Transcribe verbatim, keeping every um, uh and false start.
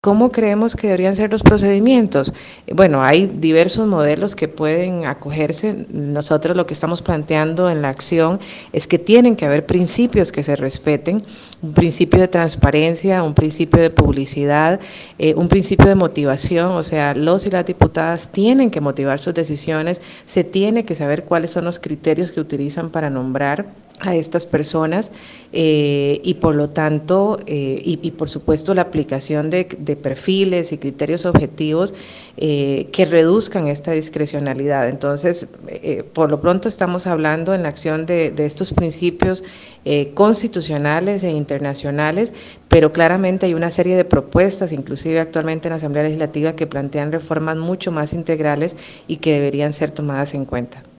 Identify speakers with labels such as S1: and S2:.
S1: ¿Cómo creemos que deberían ser los procedimientos? Bueno, hay diversos modelos que pueden acogerse. Nosotros lo que estamos planteando en la acción es que tienen que haber principios que se respeten, un principio de transparencia, un principio de publicidad, eh, un principio de motivación, o sea, los y las diputadas tienen que motivar sus decisiones, se tiene que saber cuáles son los criterios que utilizan para nombrar a estas personas eh, y por lo tanto, eh, y, y por supuesto la aplicación de, de perfiles y criterios objetivos eh, que reduzcan esta discrecionalidad. Entonces, eh, por lo pronto estamos hablando en la acción de, de estos principios eh, constitucionales e internacionales, pero claramente hay una serie de propuestas, inclusive actualmente en la Asamblea Legislativa, que plantean reformas mucho más integrales y que deberían ser tomadas en cuenta.